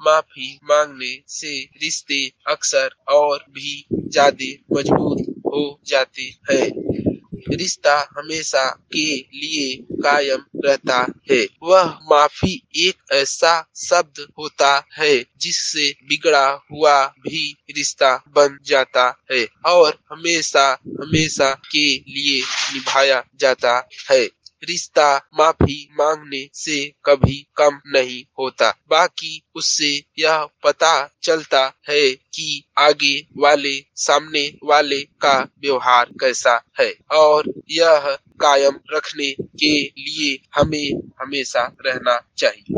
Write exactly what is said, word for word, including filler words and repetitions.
माफी मांगने से रिश्ते अक्सर और भी ज्यादा मजबूत हो जाते हैं। रिश्ता हमेशा के लिए कायम रहता है। वह माफी एक ऐसा शब्द होता है जिससे बिगड़ा हुआ भी रिश्ता बन जाता है और हमेशा हमेशा के लिए निभाया जाता है। रिश्ता माफी मांगने से कभी कम नहीं होता, बाकी उससे यह पता चलता है कि आगे वाले सामने वाले का व्यवहार कैसा है और यह कायम रखने के लिए हमें हमेशा रहना चाहिए।